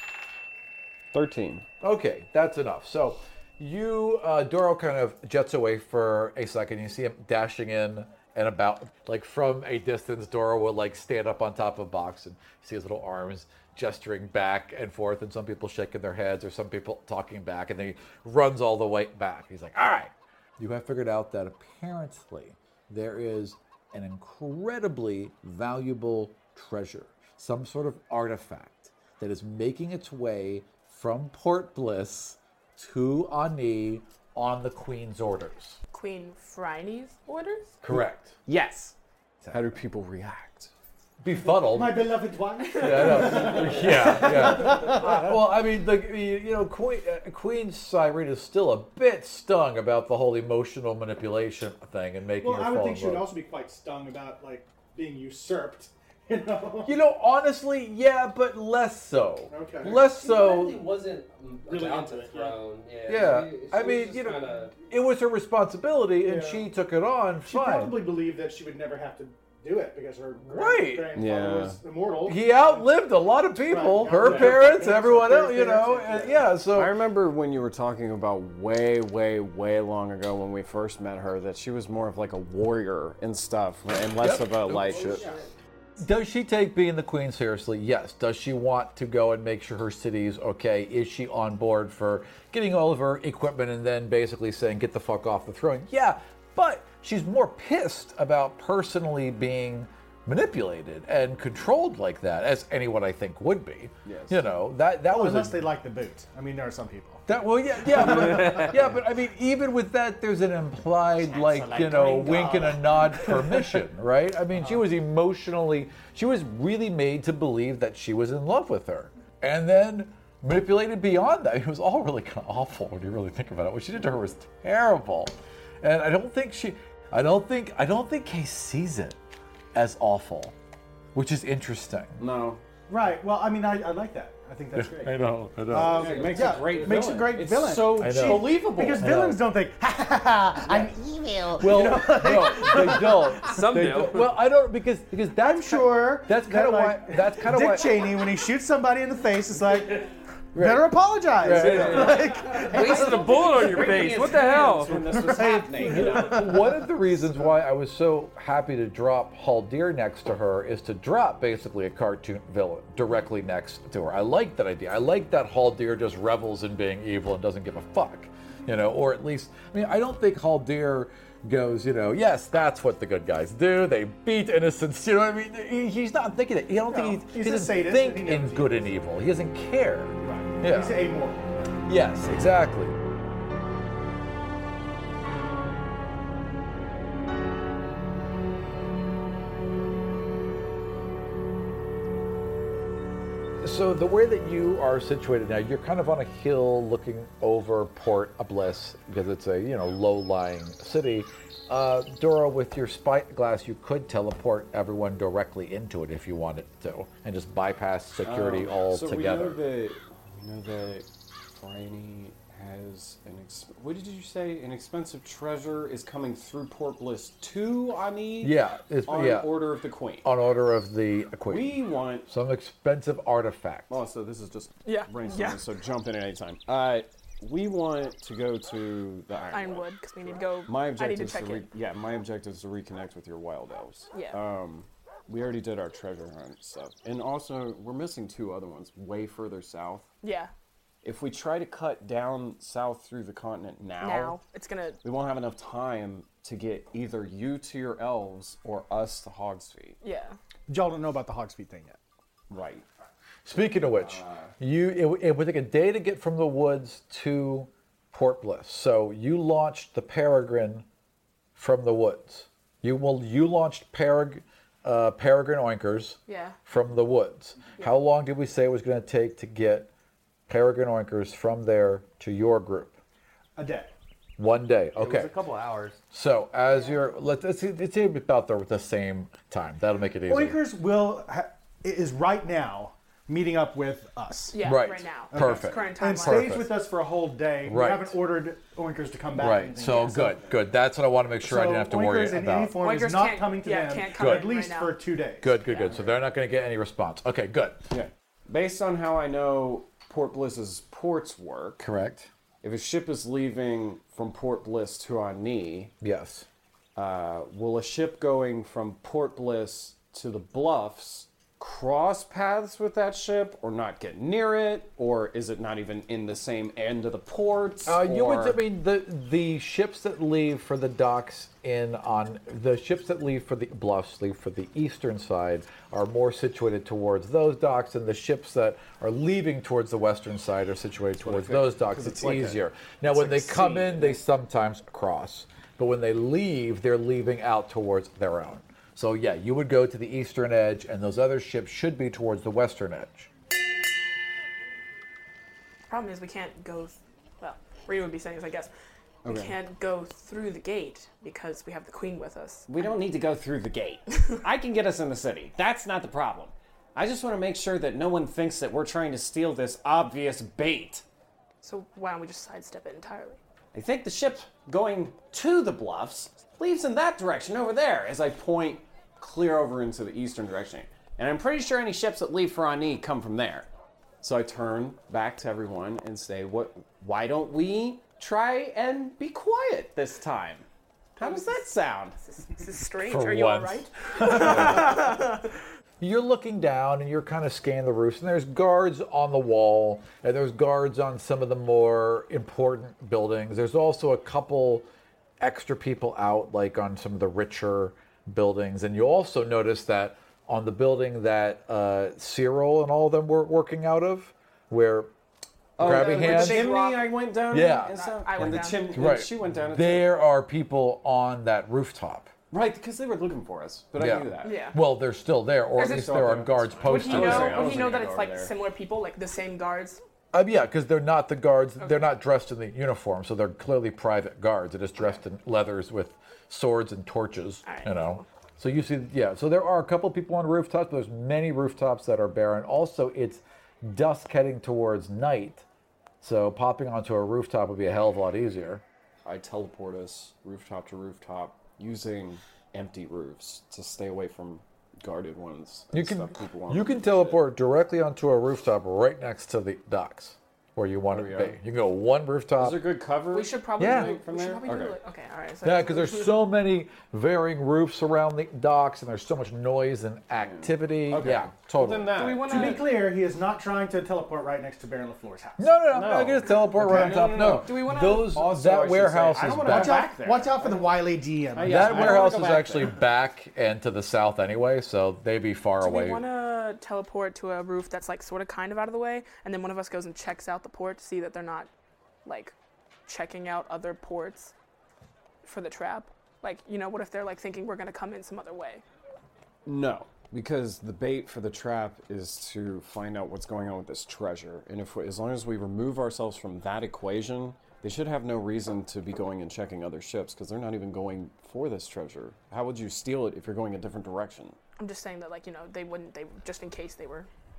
thirteen. Okay, that's enough. So you, uh, Doro kind of jets away for a second. You see him dashing in and about, like from a distance. Doro will like stand up on top of a box and you see his little arms gesturing back and forth, and some people shaking their heads or some people talking back, and then he runs all the way back. He's like, all right. You have figured out that apparently there is an incredibly valuable treasure, some sort of artifact that is making its way from Port Bliss to Ani on the Queen's orders. Queen Phryne's orders? Correct. Yes. How do people react? Befuddled. My beloved one. Yeah, I know. yeah, yeah. Uh, well, I mean, the you know, Queen uh, Queen Cyrene is still a bit stung about the whole emotional manipulation thing and making Well, her I would fall think in she would love. also be quite stung about like being usurped. You know. You know, honestly, yeah, but less so. Okay. Less She so. really wasn't Really about into the it, yeah. throne. Yeah. Yeah, She- she I was mean, just you know, kinda- it was her responsibility, and Yeah. she took it on. She Fine. probably believed that she would never have to do it because her Right. grandfather Yeah. was immortal. He outlived a lot of people, Right. her Yeah. parents, Yeah. everyone Her else, you know, parents, and yeah, so. I remember when you were talking about way, way, way long ago when we first met her that she was more of like a warrior and stuff, and less Yep. of a like. Does she take being the queen seriously? Yes. Does she want to go and make sure her city is okay? Is she on board for getting all of her equipment and then basically saying, get the fuck off the throne? Yeah, but she's more pissed about personally being manipulated and controlled like that, as anyone I think would be. Yes. You know, that, that Well, was unless a, they like the boot. I mean, there are some people. that well, yeah, yeah, but, yeah, but I mean, even with that, there's an implied, like, like you know, green wink and a dog. nod permission, right? I mean, she was emotionally, she was really made to believe that she was in love with her, and then manipulated beyond that. It was all really kind of awful when you really think about it. What she did to her was terrible, and I don't think she, I don't think, I don't think Kay sees it as awful, which is interesting. No. Right. Well, I mean, I, I like that. I think that's great. I know, I know. Um, It makes yeah, a great makes villain. a great It's villain. so I know. believable. Because I know. villains don't think, ha ha ha, I'm evil. Well, You know, no, they don't. Some They do. don't. Well, I don't because because that's I'm sure. That's that, kind of like, why. That's kind of Dick why. Cheney, when he shoots somebody in the face, it's like, better apologize. Right. Wasted a bullet on your face. What the hell? When this was happening, you know. One of the reasons why I was so happy to drop Haldir next to her is to drop basically a cartoon villain directly next to her. I like that idea. I like that Haldir just revels in being evil and doesn't give a fuck, you know, or at least, I mean, I don't think Haldir goes, you know, yes, that's what the good guys do. They beat innocents. You know what I mean? He, he's not thinking it. I don't No, think he, he's he a doesn't sadist think and he in knows good evil. and evil. He doesn't care. Right. Yeah. He's amoral. Yes, exactly. So the way that you are situated now, you're kind of on a hill looking over Port Bliss because it's a, you know, low-lying city. Uh, Dora, with your spyglass, you could teleport everyone directly into it if you wanted to, and just bypass security Oh, altogether. So we know that we know that Phryne has an ex- what did you say? An expensive treasure is coming through Port Bliss to Ani. Yeah, it's, on yeah. order of the Queen. On order of the Queen. We want some expensive artifact. Oh, so this is just Yeah, brainstorming. yeah. So jump in at any time. Uh, we want to go to the Ironwood. Ironwood, because we need to go. My I need objective to is check to re- it. yeah, my objective is to reconnect with your wild elves. Yeah. Um, we already did our treasure hunt stuff, and also we're missing two other ones way further south. Yeah. If we try to cut down south through the continent now, Now, it's gonna. we won't have enough time to get either you to your elves or us to Hogsfeet. Yeah. Y'all don't know about the Hogsfeet thing yet. Right. Speaking of which, you it, it would take a day to get from the woods to Port Bliss. So you launched the Peregrine from the woods. You will you launched Pereg, uh, Peregrine Oinkers Yeah. from the woods. How long did we say it was going to take to get Peregrine Oinkers from there to your group? A day. One day. Okay. It was a couple hours. So as you're, let's let's see, let's see about the, the same time. That'll make it easier. Oinkers will ha- is right now meeting up with us. Yeah, Right. right now. Okay. Perfect. Current And timeline. stays Perfect. with us for a whole day. Right. We haven't ordered Oinkers to come back. or Right. anything So yet. good, good. That's what I want to make sure I so didn't have to worry Oinkers in about. any form Oinkers is not can't- coming to yeah, them can't come for in at least right now. for two days. Good, good, good. So they're not going to get any response. Okay, good. Yeah. Based on how I know Port Bliss's ports work, Correct. if a ship is leaving from Port Bliss to Ani, Yes. uh, will a ship going from Port Bliss to the Bluffs cross paths with that ship, or not get near it, or is it not even in the same end of the ports? Uh, you or... would. I mean, the the ships that leave for the docks in on the ships that leave for the bluffs leave for the eastern side are more situated towards those docks, and the ships that are leaving towards the western side are situated towards those docks. 'cause It's, it's like a- easier. now, it's when like they come sea. in, they sometimes cross, but when they leave, they're leaving out towards their own. So yeah, you would go to the eastern edge, and those other ships should be towards the western edge. Problem is, we can't go. Th- well, Rita would be saying this, I guess. We Okay. can't go through the gate because we have the queen with us. We don't need to go through the gate. I can get us in the city. That's not the problem. I just want to make sure that no one thinks that we're trying to steal this obvious bait. So why don't we just sidestep it entirely? I think the ship going to the bluffs leaves in that direction over there, as I point clear over into the eastern direction. And I'm pretty sure any ships that leave for Ani come from there. So I turn back to everyone and say, "What? Why don't we try and be quiet this time? How does that sound?" This is strange. For Are you all once. right? You're looking down and you're kind of scanning the roofs, and there's guards on the wall, and there's guards on some of the more important buildings. There's also a couple extra people out, like on some of the richer buildings. And you also notice that on the building that uh, Cyril and all of them were working out of, where Oh, Grabbing the, Hands. the chimney I went down. Yeah. and, so, I went and the down. chimney. Right. She went down. it There are people on that rooftop. too. Right, because they were looking for us, but Yeah. I knew that. Yeah. Well, they're still there, or Is at it- least there are guards Would posted. he I was know? saying- I Would was he know gonna that go it's like over there. similar people, like the same guards? Uh, yeah, because they're not the guards. They're not dressed in the uniform, so they're clearly private guards. They're just dressed in leathers with swords and torches. Alright, You know. So you see, yeah. So there are a couple people on rooftops, but there's many rooftops that are barren. Also, it's dusk heading towards night, so popping onto a rooftop would be a hell of a lot easier. I teleport us rooftop to rooftop using empty roofs to stay away from guarded ones. and You can stuff people want you to can do. teleport directly onto a rooftop right next to the docks where you want Oh, to yeah. be. You can go one rooftop. Is there good cover? We should probably Yeah. do it From we should there? probably do Okay. it. Okay, all right. So Yeah, because there's so many varying roofs around the docks, and there's so much noise and activity. Okay. Yeah, Well, totally. then that. Do we want To be clear, he is not trying to teleport right next to Baron LaFleur's house. no, no, no, No. no. I can just teleport right on No, top. no, No, no, no. Do we wanna- those Also, I that should warehouse say, I is don't wanna back. go Watch back out, there. watch out for the wily D M. Uh, yeah. I That don't wanna warehouse go is back actually there. back and to the south anyway, so they'd be far Do away. we want to teleport to a roof that's like sort of kind of out of the way, and then one of us goes and checks out the port to see that they're not like checking out other ports for the trap? Like, you know, what if they're like thinking we're going to come in some other way? No, because the bait for the trap is to find out what's going on with this treasure, and if we, as long as we remove ourselves from that equation, they should have no reason to be going and checking other ships because they're not even going for this treasure. How would you steal it if you're going a different direction? I'm just saying that, like, you know, they wouldn't, they just in case they were,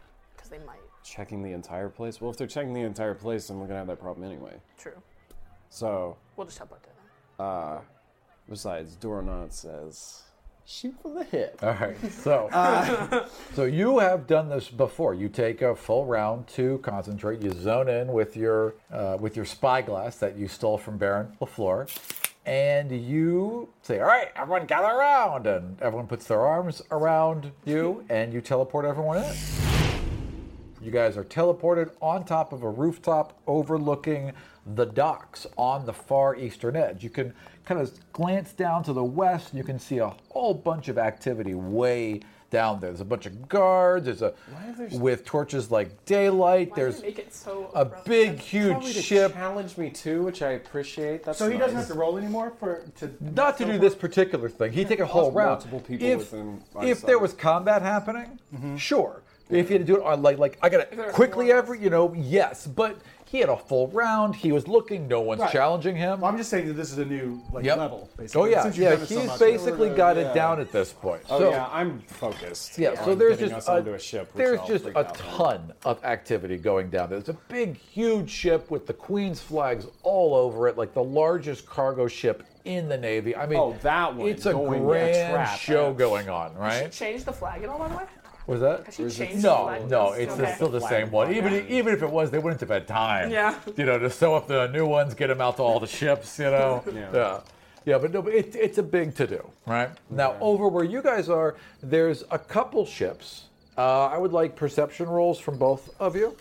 because they might. Checking the entire place? Well, if they're checking the entire place, then we're gonna have that problem anyway. True. So. We'll just teleport to them. Uh, besides, Doronot says, shoot from the hip. All right. So, uh, so you have done this before. You take a full round to concentrate. You zone in with your uh, with your spyglass that you stole from Baron LaFleur, and you say, "All right, everyone, gather around." And everyone puts their arms around you, and you teleport everyone in. You guys are teleported on top of a rooftop overlooking the docks on the far eastern edge. You can kind of glance down to the west, and you can see a whole bunch of activity way down there. There's a bunch of guards. There's a there with torches like daylight. Why There's do they make it so a big, huge Probably to ship. challenge me too, which I appreciate. That's So he doesn't nice. have to roll anymore for to Not to do this particular thing. He'd take a whole round. Multiple people If, within if there was combat happening, Mm-hmm. sure. If you had to do it on like like I there gotta was quickly more every you know yes, but he had a full round. He was looking. No one's Right. challenging him. Well, I'm just saying that this is a new like Yep. level, basically. Oh yeah, Since you've yeah. done it so He's much. basically got Yeah. it down at this point. Oh so, yeah, I'm focused. Yeah, on so there's getting just us a, onto a ship. which there's I'll just freak a out on. ton of activity going down there. There's a big, huge ship with the Queen's flags all over it, like the largest cargo ship in the Navy. I mean, Oh, that one, it's a going to grand trap. show going on, She right? changed the flag at all, by the way? Was that? Has she changed the No, flag? no, it's Okay. still the same one. Even even if it was, they wouldn't have had time. Yeah. You know, to sew up the new ones, get them out to all the ships. You know. Yeah. Yeah. Yeah, but no, but it, it's a big to do, right? Now, over where you guys are, there's a couple ships. Uh, I would like perception rolls from both of you.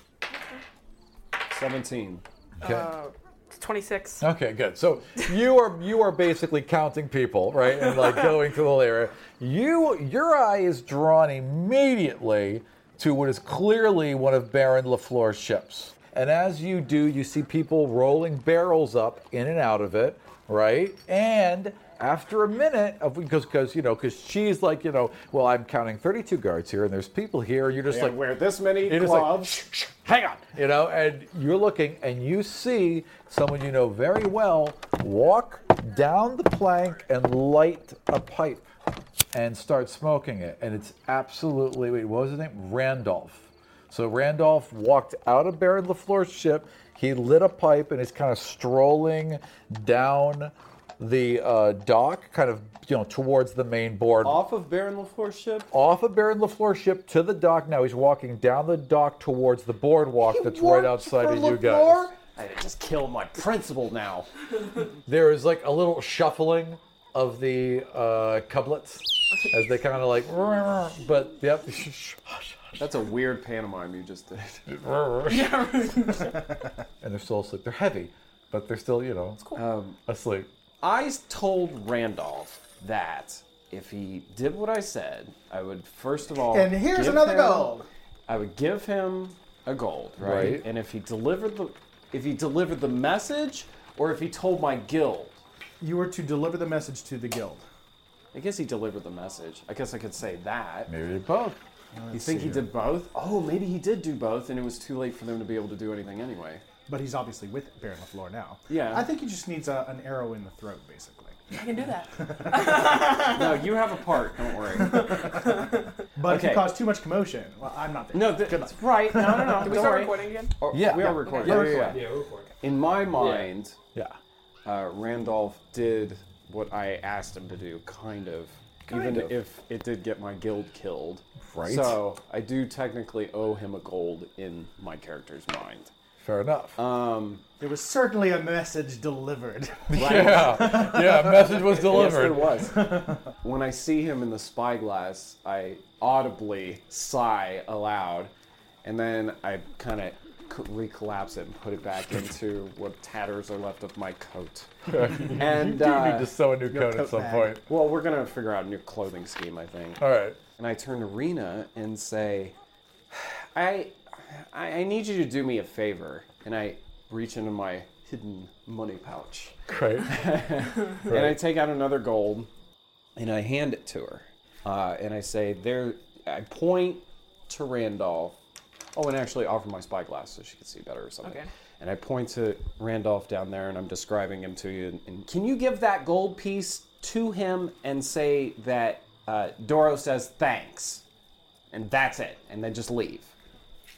seventeen. Okay. Uh, twenty-six. Okay, good. So you are you are basically counting people, right, and like going through the whole area. You your eye is drawn immediately to what is clearly one of Baron LaFleur's ships, and as you do, you see people rolling barrels up in and out of it, right? And after a minute of because because you know because she's like you know well I'm counting thirty-two guards here and there's people here and you're just They like wear this many you're just like, gloves. "Shh, shh, hang on, you know, and you're looking and you see someone you know very well walk down the plank and light a pipe and start smoking it. And it's absolutely, wait, what was his name? Randolph. So Randolph walked out of Baron LaFleur's ship. He lit a pipe and is kind of strolling down the uh, dock, kind of, you know, towards the main board. Off of Baron LaFleur's ship? Off of Baron LaFleur's ship to the dock. Now he's walking down the dock towards the boardwalk that's right outside of you guys. I just killed my principal now. There is like a little shuffling of the uh, cublets as they kind of like, but yep. That's a weird pantomime you just did. And they're still asleep. They're heavy, but they're still, you know, Um, asleep. I told Randolph that if he did what I said, I would first of all. And here's give another him- gold. I would give him a gold, right? Right. And if he delivered the, if he delivered the message, or if he told my guild, You were to deliver the message to the guild. I guess he delivered the message. I guess I could say that. Maybe they both. You think he did both? Oh, maybe he did do both, and it was too late for them to be able to do anything anyway. But he's obviously with Baron LaFleur now. Yeah. I think he just needs a, an arrow in the throat, basically. I can do that. No, you have a part. Don't worry. But if Okay. you cause too much commotion, well, I'm not there. No, th- Good luck. that's right. No, no, no. Did we don't start worry. recording again? Oh, Yeah. we are Yeah. recording. Okay. Yeah, yeah, yeah. Yeah, we're recording. In my mind, Yeah. uh, Randolph did what I asked him to do, kind of. Kind even of. if it did get my guild killed. Right. So I do technically owe him a gold in my character's mind. Fair enough. Um, There was certainly a message delivered. Yeah. Yeah, a message was delivered. Yes, there was. When I see him in the spyglass, I audibly sigh aloud, and then I kind of recollapse it and put it back into what tatters are left of my coat. And you do uh, need to sew a new coat at coat some bag. point. well, we're gonna figure out a new clothing scheme, I think. All right. And I turn to Rena and say, I, I, I need you to do me a favor. And I reach into my hidden money pouch. Great. And I take out another gold and I hand it to her. Uh, and I say, there, I point to Randolph. Oh, and actually offer my spyglass so she can see better or something. Okay. And I point to Randolph down there and I'm describing him to you. And, and can you give that gold piece to him and say that uh, Doro says thanks? And that's it. And then just leave.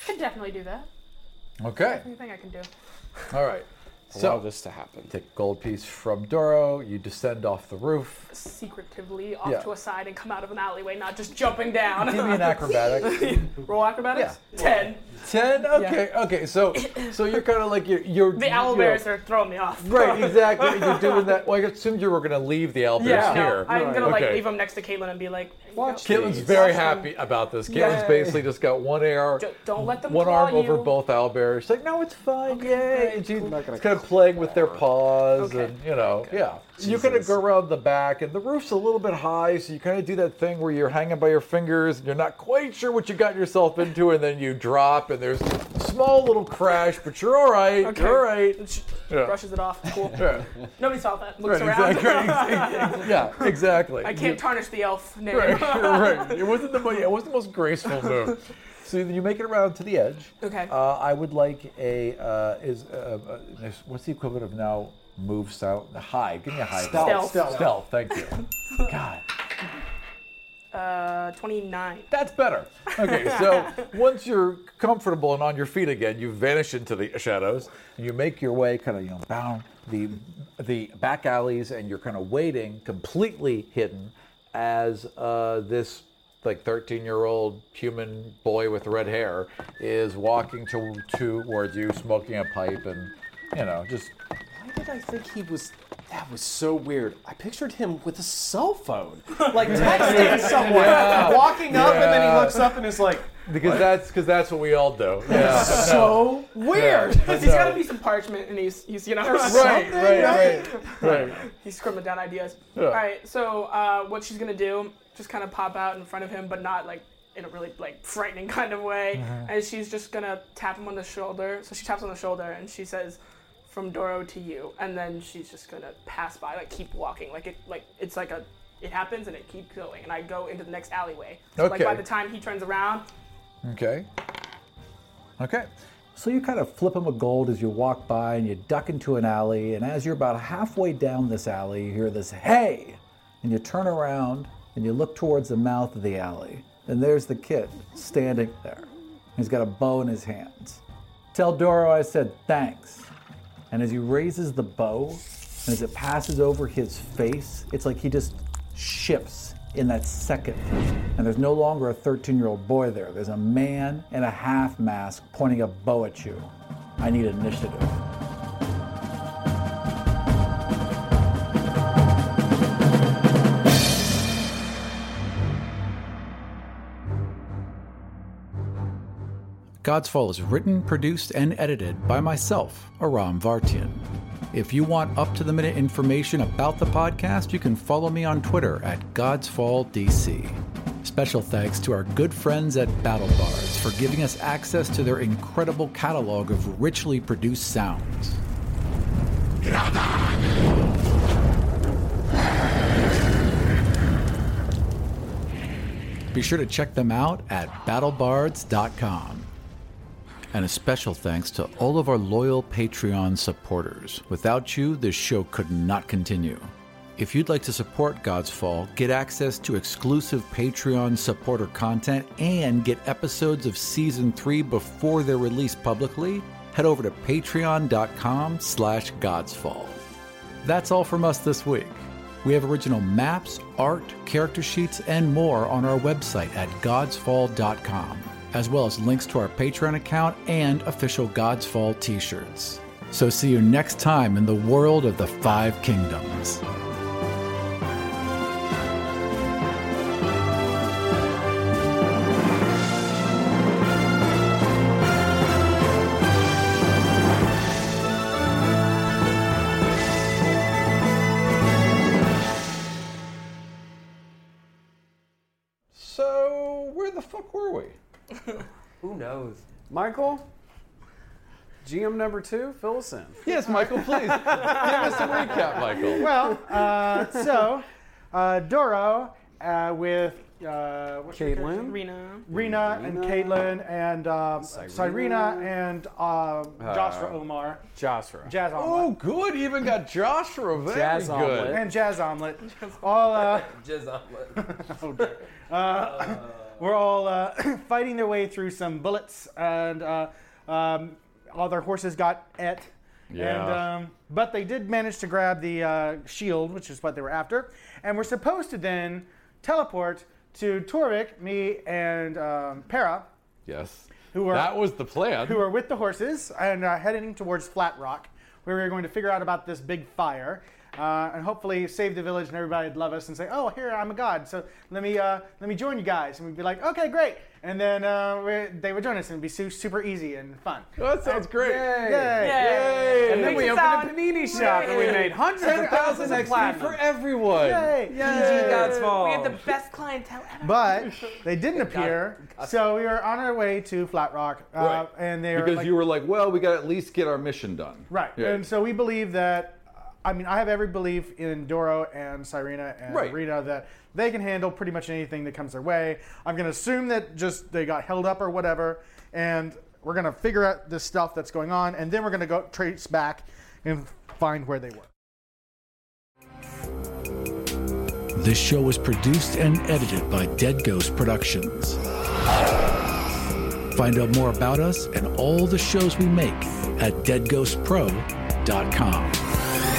Could definitely do that. Okay. Anything I can do. All right. Allow So this to happen. Take a gold piece from Doro. You descend off the roof. Secretively off Yeah. to a side and come out of an alleyway, not just jumping down. Give me an acrobatics. Roll acrobatics? Yeah. Ten. Ten. Okay. Okay. So, so you're kind of like you're. you're The owl you bears know, are throwing me off. Right. Exactly. You're doing that. Well, I assumed you were going to leave the owl bears Yeah, here. no, I'm gonna like Okay. leave them next to Caitlin and be like, Watch Caitlin's very happy about this. Caitlin's Yay. basically just got one air, Ju- don't let them one claw arm over you. both owlbears. She's like, no, it's fine, yay. And she's kind of playing with their paws, and you know, yeah. You kind of go around the back, and the roof's a little bit high, so you kind of do that thing where you're hanging by your fingers, and you're not quite sure what you got yourself into, and then you drop, and there's a small little crash, but you're all right. Okay. You're all right. And she Yeah. brushes it off. Cool. Yeah. Nobody saw that. Looks Right, around. exactly. Yeah, exactly. I can't tarnish the elf name. Right, right. It wasn't the mo- yeah, it wasn't the most graceful move. So you make it around to the edge. Okay. Uh, I would like a uh, is uh, uh, what's the equivalent of now move style? High. Give me a high. Stealth. Stealth. Stealth. Thank you. God. Uh, twenty-nine. That's better. Okay, so once you're comfortable and on your feet again, you vanish into the shadows, and you make your way kind of, you know, down the the back alleys, and you're kind of waiting, completely hidden, as uh, this like thirteen-year-old human boy with red hair is walking to towards you, smoking a pipe, and you know, just. Why did I think he was? That was so weird. I pictured him with a cell phone, like texting someone, Yeah. walking up, and then he Yeah. looks up and is like, Because what? that's because that's what we all do. Yeah. So weird. Yeah. He's got to be some parchment, and he's he's you know Right, right, right, right. He's scribbling down ideas. Yeah. All right, so uh, what she's gonna do? Just kind of pop out in front of him, but not like in a really like frightening kind of way. Mhm. And she's just gonna tap him on the shoulder. So she taps on the shoulder, and she says, "From Doro to you." And then she's just gonna pass by, like keep walking, like it like it's like a it happens and it keeps going. And I go into the next alleyway. So like Okay. by the time he turns around. Okay. Okay. So you kind of flip him a gold as you walk by, and you duck into an alley, and as you're about halfway down this alley, you hear this, "Hey!" And you turn around, and you look towards the mouth of the alley, and there's the kid standing there. He's got a bow in his hands. "Tell Doro I said thanks." And as he raises the bow, and as it passes over his face, it's like he just shifts in that second. And there's no longer a thirteen-year-old boy there. There's a man in a half mask pointing a bow at you. I need initiative. God's Fall is written, produced, and edited by myself, Aram Vartian. If you want up-to-the-minute information about the podcast, you can follow me on Twitter at GodsFallDC. Special thanks to our good friends at BattleBards for giving us access to their incredible catalog of richly produced sounds. Be sure to check them out at battle bards dot com. And a special thanks to all of our loyal Patreon supporters. Without you, this show could not continue. If you'd like to support God's Fall, get access to exclusive Patreon supporter content, and get episodes of Season three before they're released publicly, head over to patreon.com slash godsfall. That's all from us this week. We have original maps, art, character sheets, and more on our website at godsfall dot com, as well as links to our Patreon account and official God's Fall t-shirts. So see you next time in the world of the Five Kingdoms. So, where the fuck were we? Who knows? Michael? G M number two, fill us in. Yes, Michael, please. Give us a recap, Michael. Well, uh, so uh, Doro, uh, with uh, what's her character? Caitlin? Rena. Rena and Caitlin and um, Cyrena and uh, Joshua Omar. Joshua. Jazz Oh, Omelet. good. Even got Joshua. Very Jazz good. Omelet. And Jazz Omelet. all uh, Jizz omelet. oh, dear. uh, we're all uh, fighting their way through some bullets, and uh, um, all their horses got et. Yeah. And, um, but they did manage to grab the uh, shield, which is what they were after. And we're supposed to then teleport to Torvik, me, and um, Para, Yes. who are that was the plan. who are with the horses and uh, heading towards Flat Rock, where we're going to figure out about this big fire. Uh, and hopefully save the village, and everybody would love us and say, "Oh, here I'm a god, so let me uh, let me join you guys." And we'd be like, "Okay, great." And then uh, we, they would join us, and it'd be su- super easy and fun. Oh, that sounds great. Yay! Yay. Yay! And then we opened a panini shop and we made hundreds of thousands of X P platinum. for everyone. Yay! P G God's Fall. We have the best clientele ever. But they didn't appear, so we were on our way to Flat Rock, uh, Right. and they were Because like, you were like, well, we got to at least get our mission done. right. Yeah. And so we believe that. I mean, I have every belief in Doro and Cyrena and Right. Rita that they can handle pretty much anything that comes their way. I'm going to assume that just they got held up or whatever, and we're going to figure out this stuff that's going on, and then we're going to go trace back and find where they were. This show was produced and edited by Dead Ghost Productions. Find out more about us and all the shows we make at dead ghost pro dot com.